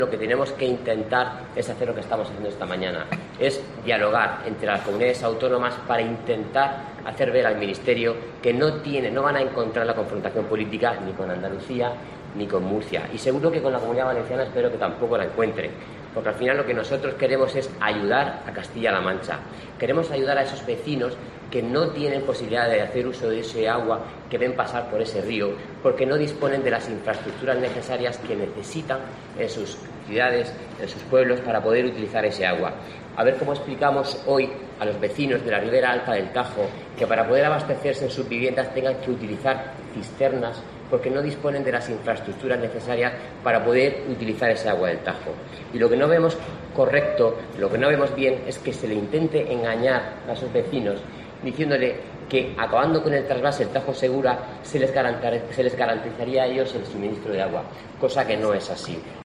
Lo que tenemos que intentar es hacer lo que estamos haciendo esta mañana, es dialogar entre las comunidades autónomas para intentar hacer ver al Ministerio que no van a encontrar la confrontación política ni con Andalucía ni con Murcia. Y seguro que con la Comunidad Valenciana espero que tampoco la encuentren, porque al final lo que nosotros queremos es ayudar a Castilla-La Mancha. Queremos ayudar a esos vecinos que no tienen posibilidad de hacer uso de ese agua que ven pasar por ese río, porque no disponen de las infraestructuras necesarias que necesitan en sus ciudades, en sus pueblos, para poder utilizar ese agua. A ver cómo explicamos hoy a los vecinos de la ribera alta del Tajo que para poder abastecerse en sus viviendas tengan que utilizar cisternas porque no disponen de las infraestructuras necesarias para poder utilizar ese agua del Tajo. Y lo que no vemos correcto, lo que no vemos bien, es que se le intente engañar a esos vecinos diciéndole que acabando con el trasvase del Tajo Segura se les garantizaría a ellos el suministro de agua, cosa que no es así.